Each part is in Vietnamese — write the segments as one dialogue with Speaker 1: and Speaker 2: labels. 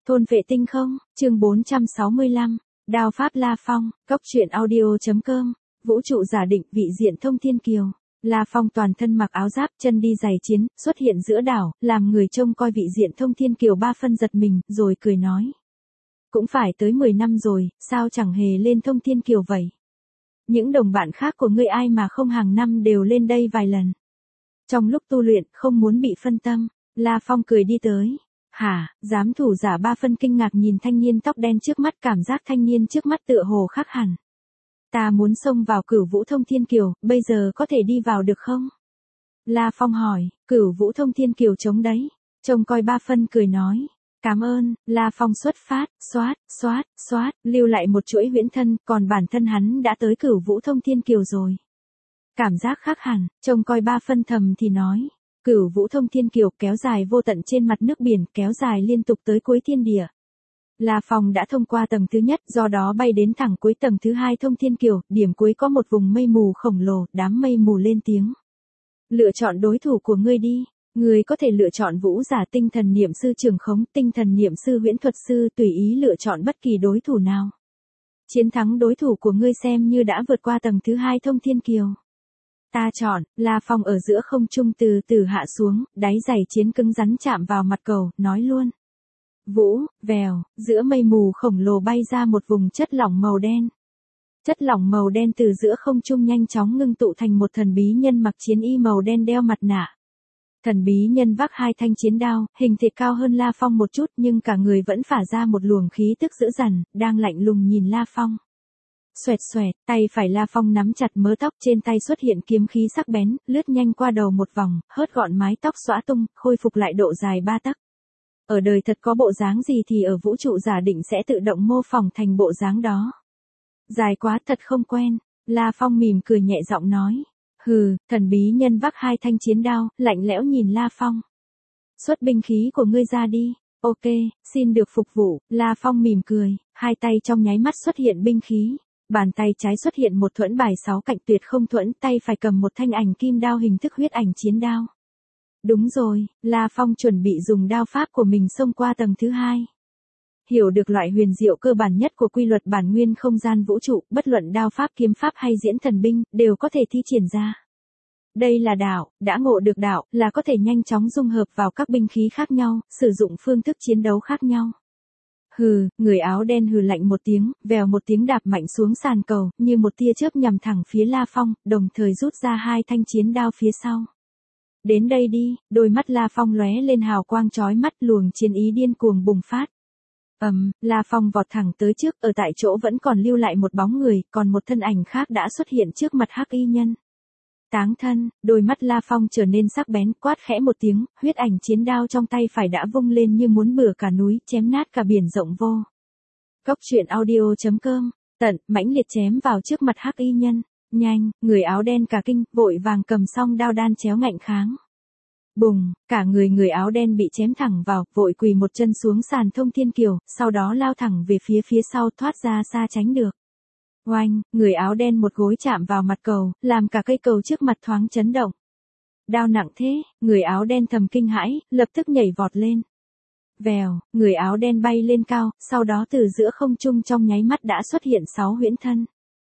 Speaker 1: Thôn vệ tinh không, chương 465, Đao pháp La Phong, Cốc truyện audio.com, vũ trụ giả định vị diện thông thiên kiều. La Phong toàn thân mặc áo giáp, chân đi giày chiến, xuất hiện giữa đảo, làm người trông coi vị diện thông thiên kiều ba phân giật mình, rồi cười nói. Cũng phải tới 10 năm rồi, sao chẳng hề lên thông thiên kiều vậy? Những đồng bạn khác của ngươi ai mà không hàng năm đều lên đây vài lần. Trong lúc tu luyện, không muốn bị phân tâm, La Phong cười đi tới. Hả, giám thủ giả ba phân kinh ngạc nhìn thanh niên tóc đen trước mắt, cảm giác thanh niên trước mắt tựa hồ khác hẳn. Ta muốn xông vào Cửu Vũ Thông Thiên Kiều, bây giờ có thể đi vào được không? La Phong hỏi, Cửu Vũ Thông Thiên Kiều trống đấy. Trông coi ba phân cười nói. Cảm ơn, La Phong xuất phát, xoát, lưu lại một chuỗi huyễn thân, còn bản thân hắn đã tới Cửu Vũ Thông Thiên Kiều rồi. Cảm giác khác hẳn, trông coi ba phân thầm thì nói. Cửu Vũ Thông Thiên Kiều kéo dài vô tận trên mặt nước biển, kéo dài liên tục tới cuối thiên địa. La Phong đã thông qua tầng thứ nhất, do đó bay đến thẳng cuối tầng thứ hai Thông Thiên Kiều, điểm cuối có một vùng mây mù khổng lồ, đám mây mù lên tiếng. Lựa chọn đối thủ của ngươi đi, ngươi có thể lựa chọn vũ giả tinh thần niệm sư trường khống, tinh thần niệm sư huyễn thuật sư, tùy ý lựa chọn bất kỳ đối thủ nào. Chiến thắng đối thủ của ngươi xem như đã vượt qua tầng thứ hai Thông Thiên Kiều. Ta chọn, La Phong ở giữa không trung từ từ hạ xuống, đáy giày chiến cứng rắn chạm vào mặt cầu, nói luôn. Vũ, vèo, giữa mây mù khổng lồ bay ra một vùng chất lỏng màu đen. Chất lỏng màu đen từ giữa không trung nhanh chóng ngưng tụ thành một thần bí nhân mặc chiến y màu đen đeo mặt nạ. Thần bí nhân vác hai thanh chiến đao, hình thể cao hơn La Phong một chút nhưng cả người vẫn phả ra một luồng khí tức dữ dằn, đang lạnh lùng nhìn La Phong. Xoẹt, tay phải La Phong nắm chặt mớ tóc, trên tay xuất hiện kiếm khí sắc bén, lướt nhanh qua đầu một vòng, hớt gọn mái tóc xõa tung, khôi phục lại độ dài 3 tấc. Ở đời thật có bộ dáng gì thì ở vũ trụ giả định sẽ tự động mô phỏng thành bộ dáng đó. Dài quá thật không quen, La Phong mỉm cười nhẹ giọng nói. Hừ, thần bí nhân vác hai thanh chiến đao, lạnh lẽo nhìn La Phong. Xuất binh khí của ngươi ra đi. Ok, xin được phục vụ, La Phong mỉm cười, hai tay trong nháy mắt xuất hiện binh khí. Bàn tay trái xuất hiện một thuẫn bài 6 cạnh tuyệt không thuẫn, tay phải cầm một thanh ảnh kim đao hình thức huyết ảnh chiến đao. Đúng rồi, La Phong chuẩn bị dùng đao pháp của mình xông qua tầng thứ hai. Hiểu được loại huyền diệu cơ bản nhất của quy luật bản nguyên không gian vũ trụ, bất luận đao pháp kiếm pháp hay diễn thần binh, đều có thể thi triển ra. Đây là đạo, đã ngộ được đạo, là có thể nhanh chóng dung hợp vào các binh khí khác nhau, sử dụng phương thức chiến đấu khác nhau. Hừ, người áo đen hừ lạnh một tiếng, vèo một tiếng đạp mạnh xuống sàn cầu, như một tia chớp nhằm thẳng phía La Phong, đồng thời rút ra hai thanh chiến đao phía sau. Đến đây đi, đôi mắt La Phong lóe lên hào quang chói mắt, luồng chiến ý điên cuồng bùng phát. La Phong vọt thẳng tới trước, ở tại chỗ vẫn còn lưu lại một bóng người, còn một thân ảnh khác đã xuất hiện trước mặt hắc y nhân. Táng thân, đôi mắt La Phong trở nên sắc bén, quát khẽ một tiếng, huyết ảnh chiến đao trong tay phải đã vung lên như muốn bừa cả núi, chém nát cả biển rộng vô. Cốc truyện audio.com, tận, mãnh liệt chém vào trước mặt hắc y nhân. Nhanh, người áo đen cả kinh, vội vàng cầm song đao đan chéo ngạnh kháng. Bùng, cả người áo đen bị chém thẳng vào, vội quỳ một chân xuống sàn Thông Thiên Kiều, sau đó lao thẳng về phía sau, thoát ra xa tránh được. Oanh, người áo đen một gối chạm vào mặt cầu, làm cả cây cầu trước mặt thoáng chấn động. Đao nặng thế, người áo đen thầm kinh hãi, lập tức nhảy vọt lên. Vèo, người áo đen bay lên cao, sau đó từ giữa không trung trong nháy mắt đã xuất hiện 6 huyễn thân.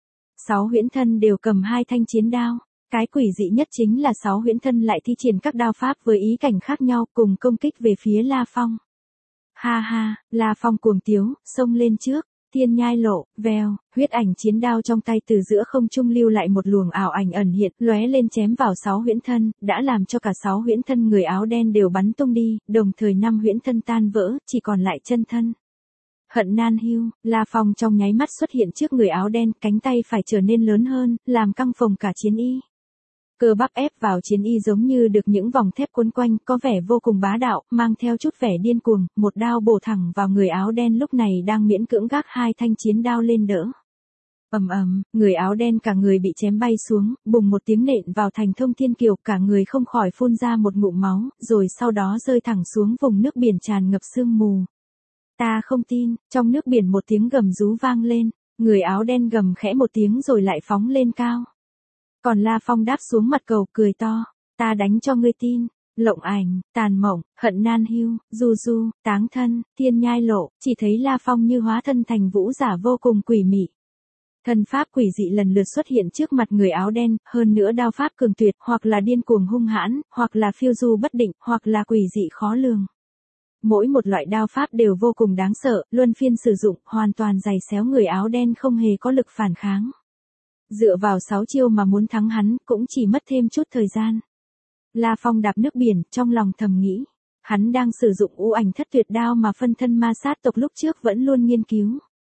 Speaker 1: 6 huyễn thân đều cầm hai thanh chiến đao. Cái quỷ dị nhất chính là 6 huyễn thân lại thi triển các đao pháp với ý cảnh khác nhau, cùng công kích về phía La Phong. Ha ha, La Phong cuồng tiếu, xông lên trước, thiên nhai lộ, vèo, huyết ảnh chiến đao trong tay từ giữa không trung lưu lại một luồng ảo ảnh ẩn hiện, lóe lên chém vào 6 huyễn thân, đã làm cho cả 6 huyễn thân người áo đen đều bắn tung đi, đồng thời 5 huyễn thân tan vỡ, chỉ còn lại chân thân. Hận nan hưu, La Phong trong nháy mắt xuất hiện trước người áo đen, cánh tay phải trở nên lớn hơn, làm căng phồng cả chiến y. Cơ bắp ép vào chiến y giống như được những vòng thép quấn quanh, có vẻ vô cùng bá đạo, mang theo chút vẻ điên cuồng, một đao bổ thẳng vào người áo đen lúc này đang miễn cưỡng gác hai thanh chiến đao lên đỡ. Người áo đen cả người bị chém bay xuống, bùng một tiếng nện vào thành Thông Thiên Kiều, cả người không khỏi phun ra một ngụm máu, rồi sau đó rơi thẳng xuống vùng nước biển tràn ngập sương mù. Ta không tin, trong nước biển một tiếng gầm rú vang lên, người áo đen gầm khẽ một tiếng rồi lại phóng lên cao. Còn La Phong đáp xuống mặt cầu cười to, ta đánh cho ngươi tin, Lộng ảnh, tàn mộng, hận nan hưu, du du, táng thân, thiên nhai lộ, chỉ thấy La Phong như hóa thân thành vũ giả vô cùng quỷ mị. Thân pháp quỷ dị lần lượt xuất hiện trước mặt người áo đen, hơn nữa đao pháp cường tuyệt, hoặc là điên cuồng hung hãn, hoặc là phiêu du bất định, hoặc là quỷ dị khó lường. Mỗi một loại đao pháp đều vô cùng đáng sợ, luân phiên sử dụng, hoàn toàn giày xéo người áo đen không hề có lực phản kháng. Dựa vào 6 chiêu mà muốn thắng hắn, cũng chỉ mất thêm chút thời gian. La Phong đạp nước biển, trong lòng thầm nghĩ. Hắn đang sử dụng u ảnh thất tuyệt đao mà phân thân ma sát tộc lúc trước vẫn luôn nghiên cứu.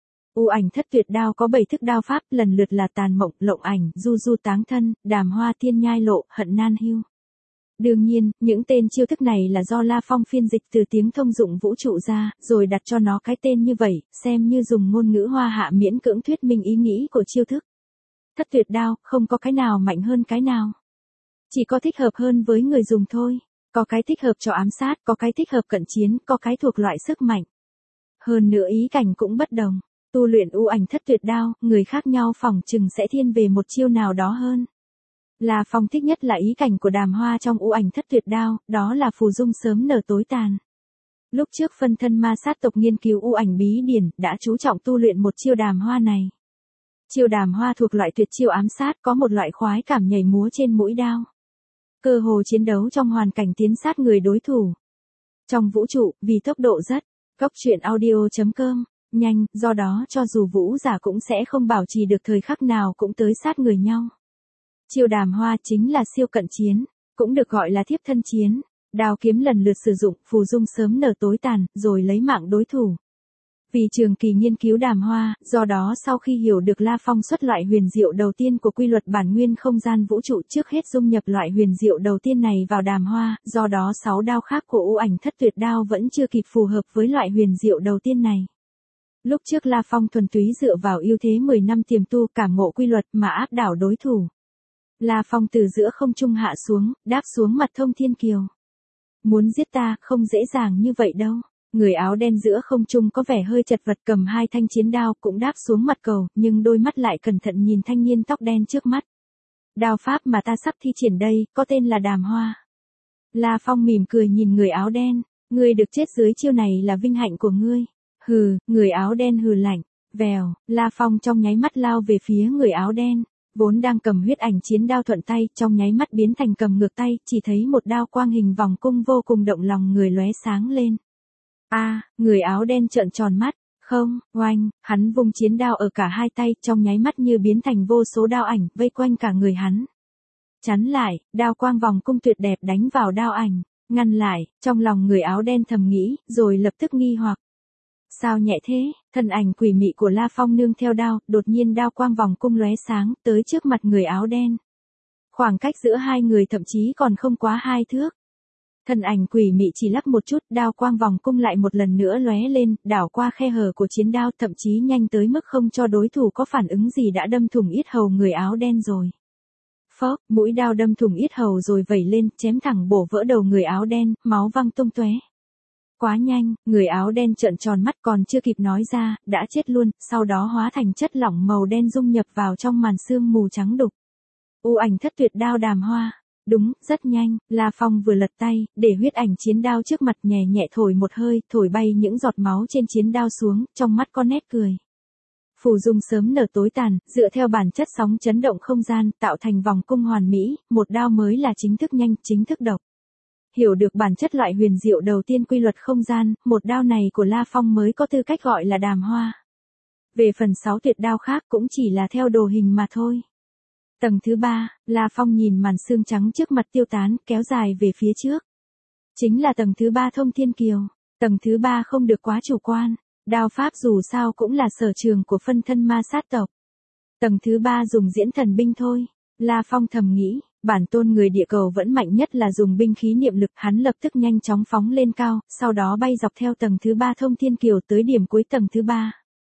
Speaker 1: U ảnh thất tuyệt đao có 7 thức đao pháp, lần lượt là tàn mộng, lộng ảnh, du du táng thân, đàm hoa thiên nhai lộ, hận nan hưu. Đương nhiên, những tên chiêu thức này là do La Phong phiên dịch từ tiếng thông dụng vũ trụ ra, rồi đặt cho nó cái tên như vậy, xem như dùng ngôn ngữ hoa hạ miễn cưỡng thuyết minh ý nghĩ của chiêu thức. Thất tuyệt đao, không có cái nào mạnh hơn cái nào. Chỉ có thích hợp hơn với người dùng thôi. Có cái thích hợp cho ám sát, có cái thích hợp cận chiến, có cái thuộc loại sức mạnh. Hơn nữa ý cảnh cũng bất đồng. Tu luyện u ảnh thất tuyệt đao, người khác nhau phỏng chừng sẽ thiên về một chiêu nào đó hơn. La Phong thích nhất là ý cảnh của đàm hoa trong u ảnh thất tuyệt đao, đó là phù dung sớm nở tối tàn. Lúc trước phân thân ma sát tộc nghiên cứu u ảnh bí điển, đã chú trọng tu luyện một chiêu đàm hoa này. Chiêu đàm hoa thuộc loại tuyệt chiêu ám sát, có một loại khoái cảm nhảy múa trên mũi đao. Cơ hồ chiến đấu trong hoàn cảnh tiến sát người đối thủ. Trong vũ trụ, vì tốc độ rất, Cốc truyện audio.com, nhanh, do đó cho dù vũ giả cũng sẽ không bảo trì được thời khắc nào cũng tới sát người nhau. Chiêu đàm hoa chính là siêu cận chiến, cũng được gọi là thiếp thân chiến. Đao kiếm lần lượt sử dụng, phù dung sớm nở tối tàn, rồi lấy mạng đối thủ. Vì trường kỳ nghiên cứu đàm hoa, do đó sau khi hiểu được La Phong xuất loại huyền diệu đầu tiên của quy luật bản nguyên không gian vũ trụ, trước hết dung nhập loại huyền diệu đầu tiên này vào đàm hoa, do đó 6 đao khác của u ảnh thất tuyệt đao vẫn chưa kịp phù hợp với loại huyền diệu đầu tiên này. Lúc trước La Phong thuần túy dựa vào ưu thế 10 năm tiềm tu cảm ngộ quy luật mà áp đảo đối thủ. La Phong từ giữa không trung hạ xuống, đáp xuống mặt Thông Thiên Kiều. Muốn giết ta, không dễ dàng như vậy đâu. Người áo đen giữa không trung có vẻ hơi chật vật, cầm 2 thanh chiến đao cũng đáp xuống mặt cầu, nhưng đôi mắt lại cẩn thận nhìn thanh niên tóc đen trước mắt. Đao pháp mà ta sắp thi triển đây, có tên là đàm hoa. La Phong mỉm cười nhìn người áo đen, ngươi được chết dưới chiêu này là vinh hạnh của ngươi. Hừ, người áo đen hừ lạnh, vèo, La Phong trong nháy mắt lao về phía người áo đen. Vốn đang cầm huyết ảnh chiến đao thuận tay, trong nháy mắt biến thành cầm ngược tay, chỉ thấy một đao quang hình vòng cung vô cùng động lòng người lóe sáng lên. Người áo đen trợn tròn mắt, không, oanh, hắn vung chiến đao ở cả hai tay, trong nháy mắt như biến thành vô số đao ảnh, vây quanh cả người hắn. Chắn lại, đao quang vòng cung tuyệt đẹp đánh vào đao ảnh, ngăn lại, trong lòng người áo đen thầm nghĩ, rồi lập tức nghi hoặc. Sao nhẹ thế, thân ảnh quỷ mị của La Phong nương theo đao, đột nhiên đao quang vòng cung lóe sáng, tới trước mặt người áo đen. Khoảng cách giữa hai người thậm chí còn không quá 2 thước. Thân ảnh quỷ mị chỉ lắc một chút, đao quang vòng cung lại một lần nữa lóe lên, đảo qua khe hở của chiến đao, thậm chí nhanh tới mức không cho đối thủ có phản ứng gì đã đâm thủng yết hầu người áo đen rồi. Phốc, mũi đao đâm thủng yết hầu rồi vẩy lên, chém thẳng bổ vỡ đầu người áo đen, máu văng tung tóe. Quá nhanh, người áo đen trợn tròn mắt còn chưa kịp nói ra, đã chết luôn, sau đó hóa thành chất lỏng màu đen dung nhập vào trong màn sương mù trắng đục. U ảnh thất tuyệt đao đàm hoa. Đúng, rất nhanh, La Phong vừa lật tay, để huyết ảnh chiến đao trước mặt nhẹ nhẹ thổi một hơi, thổi bay những giọt máu trên chiến đao xuống, trong mắt có nét cười. Phù dung sớm nở tối tàn, dựa theo bản chất sóng chấn động không gian, tạo thành vòng cung hoàn mỹ, một đao mới là chính thức nhanh, chính thức độc. Hiểu được bản chất loại huyền diệu đầu tiên quy luật không gian, một đao này của La Phong mới có tư cách gọi là đàm hoa. Về phần 6 tuyệt đao khác cũng chỉ là theo đồ hình mà thôi. Tầng thứ 3, La Phong nhìn màn sương trắng trước mặt tiêu tán, kéo dài về phía trước. Chính là tầng thứ 3 Thông Thiên Kiều. Tầng thứ 3 không được quá chủ quan. Đao pháp dù sao cũng là sở trường của phân thân ma sát tộc. Tầng thứ 3 dùng diễn thần binh thôi. La Phong thầm nghĩ, bản tôn người địa cầu vẫn mạnh nhất là dùng binh khí niệm lực, hắn lập tức nhanh chóng phóng lên cao, sau đó bay dọc theo tầng thứ 3 Thông Thiên Kiều tới điểm cuối tầng thứ 3.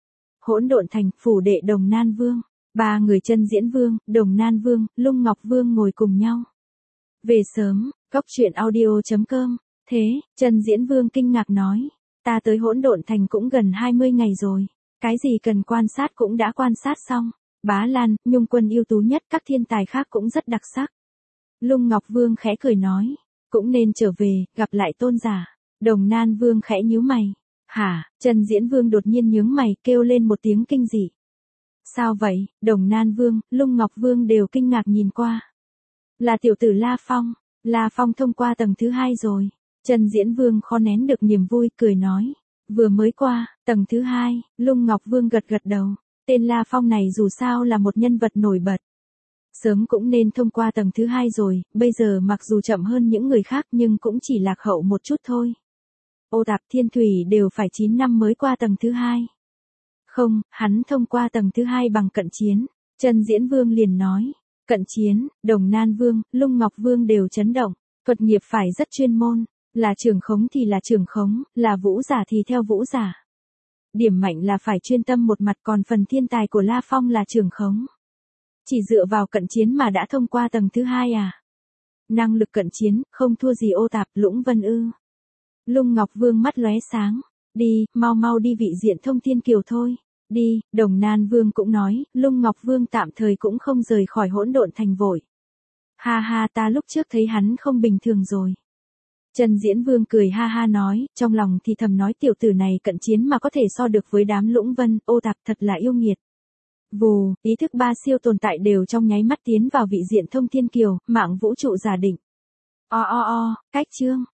Speaker 1: Hỗn Độn Thành, phủ đệ Đồng Nan Vương. 3 người Chân Diễn Vương, Đồng Nan Vương, Lung Ngọc Vương ngồi cùng nhau. Về sớm, Cốc truyện audio.com. Thế, Chân Diễn Vương kinh ngạc nói, ta tới Hỗn Độn Thành cũng gần 20 ngày rồi, cái gì cần quan sát cũng đã quan sát xong. Bá Lan, Nhung Quân ưu tú nhất, các thiên tài khác cũng rất đặc sắc. Lung Ngọc Vương khẽ cười nói, cũng nên trở về, gặp lại tôn giả. Đồng Nan Vương khẽ nhíu mày. Hả? Chân Diễn Vương đột nhiên nhướng mày, kêu lên một tiếng kinh dị. Sao vậy? Đồng Nan Vương, Lung Ngọc Vương đều kinh ngạc nhìn qua. Là tiểu tử La Phong. La Phong thông qua tầng thứ 2 rồi. Chân Diễn Vương khó nén được niềm vui, cười nói. Vừa mới qua, tầng thứ 2, Lung Ngọc Vương gật gật đầu. Tên La Phong này dù sao là một nhân vật nổi bật. Sớm cũng nên thông qua tầng thứ 2 rồi, bây giờ mặc dù chậm hơn những người khác nhưng cũng chỉ lạc hậu một chút thôi. Ô Tạp Thiên Thủy đều phải 9 năm mới qua tầng thứ 2. Không, hắn thông qua tầng thứ 2 bằng cận chiến. Chân Diễn Vương liền nói. Cận chiến, Đồng Nan Vương, Lung Ngọc Vương đều chấn động. Thuật nghiệp phải rất chuyên môn. Là trưởng khống thì là trưởng khống, là vũ giả thì theo vũ giả. Điểm mạnh là phải chuyên tâm một mặt, còn phần thiên tài của La Phong là trưởng khống. Chỉ dựa vào cận chiến mà đã thông qua tầng thứ 2 à? Năng lực cận chiến, không thua gì Ô Tạp, Lũng Vân ư. Lung Ngọc Vương mắt lóe sáng. Đi, mau mau đi vị diện thông thiên kiều thôi. Đi, Đồng Nan Vương cũng nói, Lung Ngọc Vương tạm thời cũng không rời khỏi hỗn độn thành vội. Ha ha, ta lúc trước thấy hắn không bình thường rồi. Chân Diễn Vương cười ha ha nói, trong lòng thì thầm nói tiểu tử này cận chiến mà có thể so được với đám Lũng Vân, Ô Tạp thật là yêu nghiệt. Vù, ý thức 3 siêu tồn tại đều trong nháy mắt tiến vào vị diện thông thiên kiều, mạng vũ trụ giả định. Cách chương.